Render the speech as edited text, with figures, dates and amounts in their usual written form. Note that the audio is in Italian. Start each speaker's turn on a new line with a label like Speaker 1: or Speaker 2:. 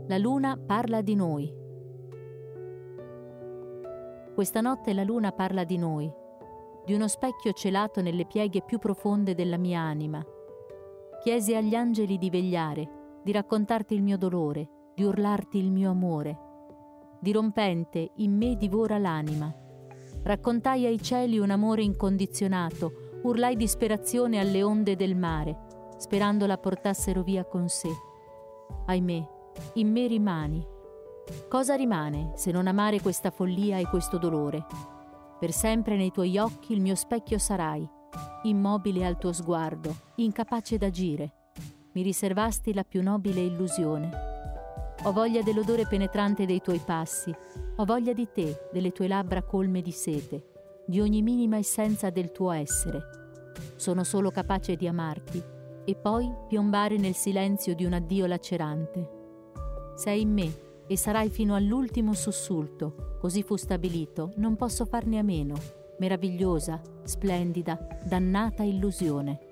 Speaker 1: La luna parla di noi. Questa notte la luna parla di noi, di uno specchio celato nelle pieghe più profonde della mia anima. Chiesi agli angeli di vegliare, di raccontarti il mio dolore, di urlarti il mio amore. Dirompente in me divora l'anima. Raccontai ai cieli un amore incondizionato, urlai disperazione alle onde del mare, sperando la portassero via con sé. Ahimè, in me rimani. Cosa rimane se non amare questa follia e questo dolore? Per sempre nei tuoi occhi il mio specchio sarai, immobile al tuo sguardo, incapace d'agire. Mi riservasti la più nobile illusione. Ho voglia dell'odore penetrante dei tuoi passi, ho voglia di te, delle tue labbra colme di sete, di ogni minima essenza del tuo essere. Sono solo capace di amarti e poi piombare nel silenzio di un addio lacerante. Sei in me e sarai fino all'ultimo sussulto, così fu stabilito, non posso farne a meno. Meravigliosa, splendida, dannata illusione.